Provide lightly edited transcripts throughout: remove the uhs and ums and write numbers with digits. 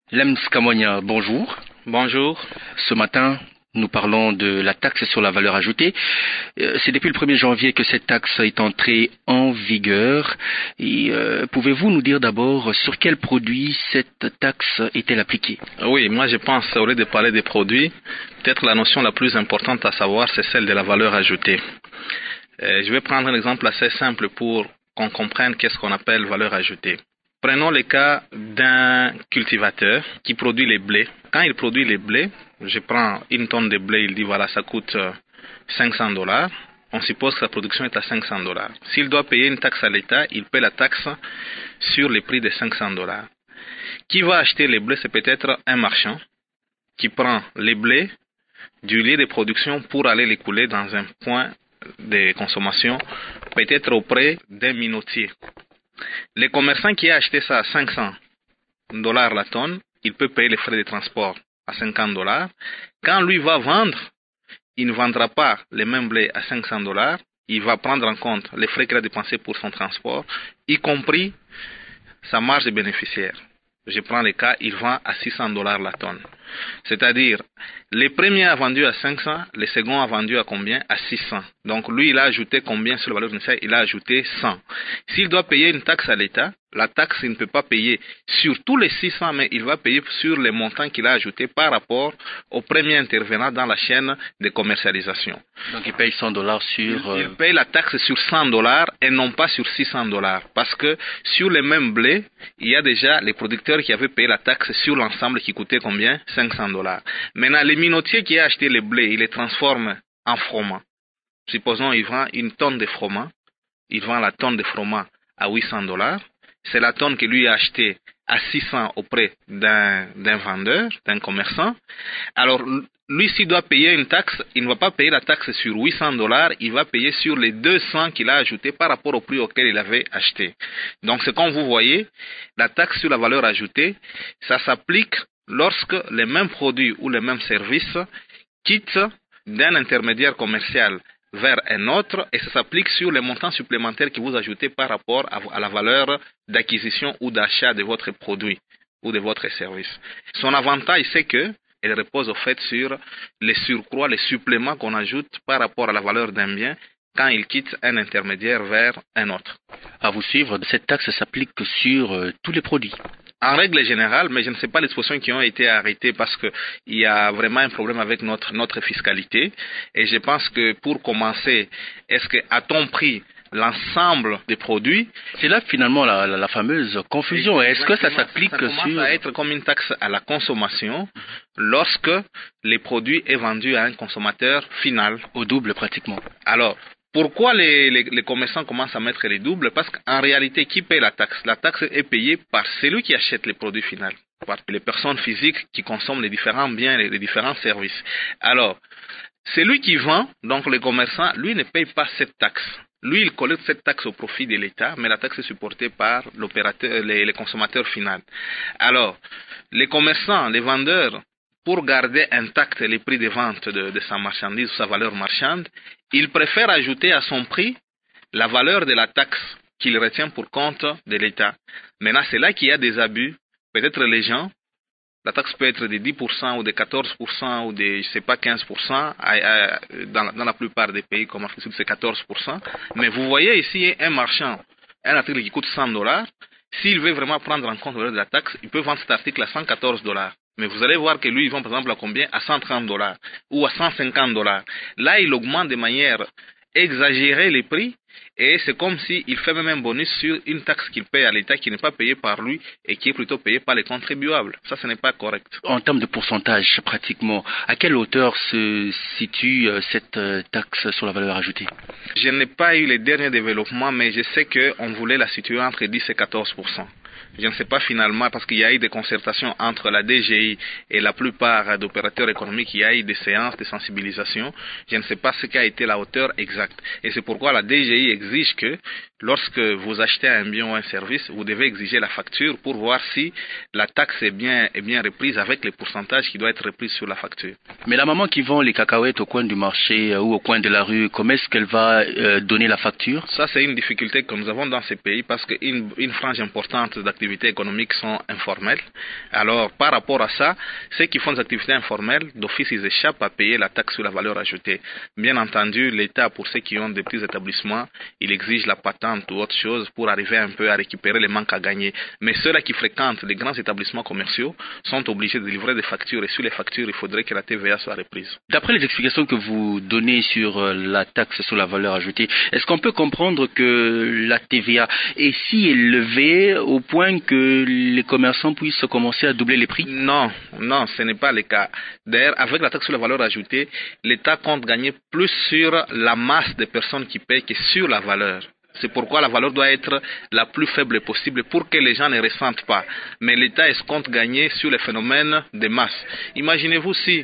Lems Kamonia, bonjour. Bonjour. Ce matin, nous parlons de la taxe sur la valeur ajoutée. C'est depuis le 1er janvier que cette taxe est entrée en vigueur. Et pouvez-vous nous dire d'abord sur quels produits cette taxe est-elle appliquée? Oui, moi je pense, au lieu de parler des produits, peut-être la notion la plus importante à savoir, c'est celle de la valeur ajoutée. Je vais prendre un exemple assez simple pour qu'on comprenne qu'est-ce qu'on appelle valeur ajoutée. Prenons le cas d'un cultivateur qui produit les blés. Quand il produit les blés, je prends une tonne de blé, il dit voilà, ça coûte $500. On suppose que sa production est à $500. S'il doit payer une taxe à l'État, il paie la taxe sur le prix de $500. Qui va acheter les blés? C'est peut-être un marchand qui prend les blés du lieu de production pour aller les couler dans un point de consommation, peut-être auprès d'un minotier. Le commerçant qui a acheté ça à $500 la tonne, il peut payer les frais de transport à $50. Quand lui va vendre, il ne vendra pas les mêmes blés à $500. Il va prendre en compte les frais qu'il a dépensés pour son transport, y compris sa marge de bénéficiaire. Je prends le cas, il vend à $600 la tonne. C'est-à-dire, le premier a vendu à 500, le second a vendu à combien? À 600. Donc lui, il a ajouté combien sur la valeur initiale? Il a ajouté 100. S'il doit payer une taxe à l'État, la taxe, il ne peut pas payer sur tous les 600, mais il va payer sur les montants qu'il a ajoutés par rapport au premier intervenant dans la chaîne de commercialisation. Donc il paye $100 sur... Il paye la taxe sur $100 et non pas sur $600. Parce que sur les mêmes blés, il y a déjà les producteurs qui avaient payé la taxe sur l'ensemble qui coûtait combien? $500. Maintenant, le minotier qui a acheté les blés, il les transforme en froment. Supposons qu'il vend une tonne de froment. Il vend la tonne de froment à $800. C'est la tonne que lui a achetée à 600 auprès d'un vendeur, d'un commerçant. Alors, lui, s'il doit payer une taxe, il ne va pas payer la taxe sur $800, il va payer sur les 200 qu'il a ajoutés par rapport au prix auquel il avait acheté. Donc, c'est comme vous voyez, la taxe sur la valeur ajoutée, ça s'applique lorsque les mêmes produits ou les mêmes services quittent d'un intermédiaire commercial vers un autre, et ça s'applique sur les montants supplémentaires que vous ajoutez par rapport à la valeur d'acquisition ou d'achat de votre produit ou de votre service. Son avantage, c'est que elle repose au fait sur les surcroîts, les suppléments qu'on ajoute par rapport à la valeur d'un bien quand il quitte un intermédiaire vers un autre. À vous suivre, cette taxe s'applique sur tous les produits. En règle générale, mais je ne sais pas les dispositions qui ont été arrêtées parce qu'il y a vraiment un problème avec notre fiscalité. Et je pense que pour commencer, est-ce qu'à-t-on pris l'ensemble des produits? C'est là finalement la fameuse confusion. Est-ce que ça s'applique sur... Ça commence à être comme une taxe à la consommation lorsque les produits est vendu à un consommateur final. Au double pratiquement. Alors, pourquoi les commerçants commencent à mettre les doubles? Parce qu'en réalité, qui paye la taxe? La taxe est payée par celui qui achète les produits finaux, par les personnes physiques qui consomment les différents biens, les différents services. Alors, celui qui vend, donc le commerçant, lui ne paye pas cette taxe. Lui, il collecte cette taxe au profit de l'État, mais la taxe est supportée par l'opérateur, les consommateurs finaux. Alors, les commerçants, les vendeurs, pour garder intact les prix de vente de sa marchandise ou sa valeur marchande, il préfère ajouter à son prix la valeur de la taxe qu'il retient pour compte de l'État. Maintenant, c'est là qu'il y a des abus. Peut-être les gens, la taxe peut être de 10% ou de 14% ou de, je sais pas, 15%. Dans la plupart des pays, comme Afrique du Sud, c'est 14%. Mais vous voyez ici un marchand, un article qui coûte $100. S'il veut vraiment prendre en compte la valeur de la taxe, il peut vendre cet article à $114. Mais vous allez voir que lui, il vend par exemple à combien? À $130 ou à $150. Là, il augmente de manière exagérée les prix et c'est comme s'il fait même un bonus sur une taxe qu'il paye à l'État qui n'est pas payée par lui et qui est plutôt payée par les contribuables. Ça, ce n'est pas correct. En termes de pourcentage, pratiquement, à quelle hauteur se situe cette taxe sur la valeur ajoutée? Je n'ai pas eu les derniers développements, mais je sais qu'on voulait la situer entre 10 et 14%. Je ne sais pas finalement, parce qu'il y a eu des concertations entre la DGI et la plupart d'opérateurs économiques, il y a eu des séances de sensibilisation. Je ne sais pas ce qu'a été la hauteur exacte. Et c'est pourquoi la DGI exige que lorsque vous achetez un bien ou un service, vous devez exiger la facture pour voir si la taxe est bien reprise avec les pourcentages qui doivent être repris sur la facture. Mais la maman qui vend les cacahuètes au coin du marché ou au coin de la rue, comment est-ce qu'elle va donner la facture? Ça, c'est une difficulté que nous avons dans ces pays parce qu'une frange importante d'activité activités économiques sont informelles. Alors, par rapport à ça, ceux qui font des activités informelles, d'office, ils échappent à payer la taxe sur la valeur ajoutée. Bien entendu, l'État, pour ceux qui ont des petits établissements, il exige la patente ou autre chose pour arriver un peu à récupérer les manques à gagner. Mais ceux-là qui fréquentent les grands établissements commerciaux sont obligés de livrer des factures et sur les factures, il faudrait que la TVA soit reprise. D'après les explications que vous donnez sur la taxe sur la valeur ajoutée, est-ce qu'on peut comprendre que la TVA est si élevée au point que les commerçants puissent commencer à doubler les prix? Non, ce n'est pas le cas. D'ailleurs, avec la taxe sur la valeur ajoutée, l'État compte gagner plus sur la masse de personnes qui payent que sur la valeur. C'est pourquoi la valeur doit être la plus faible possible pour que les gens ne ressentent pas. Mais l'État escompte gagner sur les phénomènes de masse. Imaginez-vous si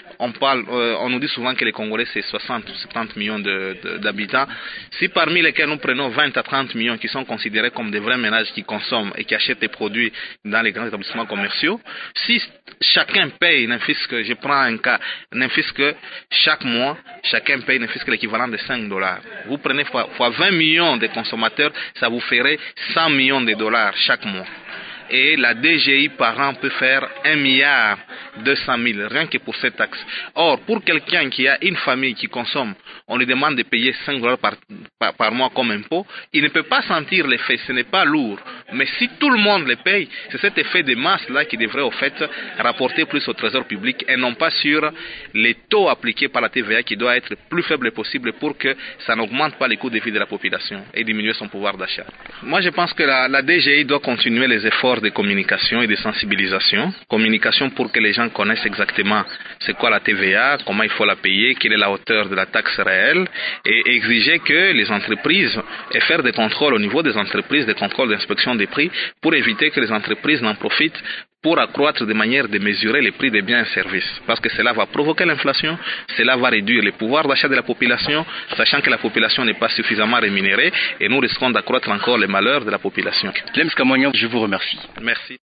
on nous dit souvent que les Congolais c'est 60 ou 70 millions d'habitants. Si parmi lesquels nous prenons 20 à 30 millions qui sont considérés comme des vrais ménages qui consomment et qui achètent des produits dans les grands établissements commerciaux, si chacun paye, je prends un cas, que chaque mois, chacun paye l'équivalent de $5. Vous prenez fois 20 millions de consommateurs, ça vous ferait 100 millions de dollars chaque mois. Et la DGI par an peut faire 1,2 milliard rien que pour cette taxe. Or, pour quelqu'un qui a une famille qui consomme, on lui demande de payer $5 par mois comme impôt, il ne peut pas sentir l'effet, ce n'est pas lourd. Mais si tout le monde le paye, c'est cet effet de masse-là qui devrait au fait rapporter plus au trésor public et non pas sur les taux appliqués par la TVA qui doit être le plus faible possible pour que ça n'augmente pas les coûts de vie de la population et diminuer son pouvoir d'achat. Moi, je pense que la DGI doit continuer les efforts de communication et de sensibilisation. Communication pour que les gens connaissent exactement c'est quoi la TVA, comment il faut la payer, quelle est la hauteur de la taxe réelle et exiger que les entreprises et faire des contrôles au niveau des entreprises, des contrôles d'inspection des prix pour éviter que les entreprises n'en profitent pour accroître de manière de mesurer les prix des biens et services. Parce que cela va provoquer l'inflation, cela va réduire le pouvoir d'achat de la population, sachant que la population n'est pas suffisamment rémunérée et nous risquons d'accroître encore les malheurs de la population. Lems Kamwanya, je vous remercie. Merci.